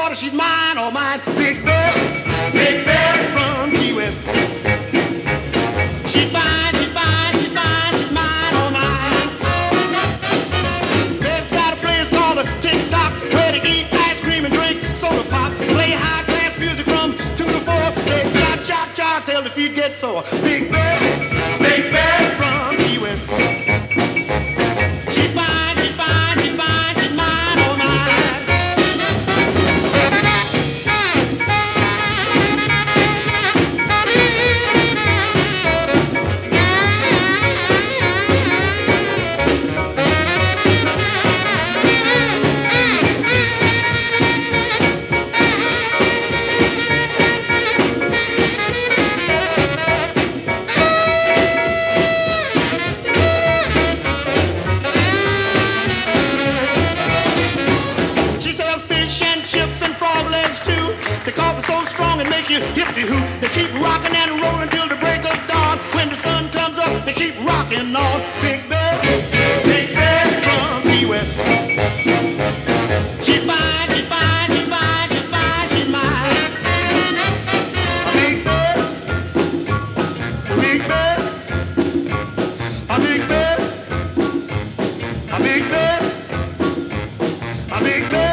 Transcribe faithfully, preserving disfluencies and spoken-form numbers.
daughter, she's mine, oh mine. Big Bess, Big Bess from Key West. She fine, she fine, she fine, she's mine, oh mine. Bess got a place called a TikTok, where to eat ice cream and drink soda pop. Play high class music from two to four. They cha cha cha till the feet get sore. Big Bess, Big Bess from Key West. She fine, she fine, she fine, she's mine, oh mine. The coffee's so strong and make you hippity-hoo. They keep rocking and rolling till the break of dawn. When the sun comes up, they keep rocking on. Big Bess, Big Bess from Key West. She fine, she fine, she fine, she fine, she's mine. A Big Bess, a Big Bess, a Big Bess, a Big Bess, a Big Bess.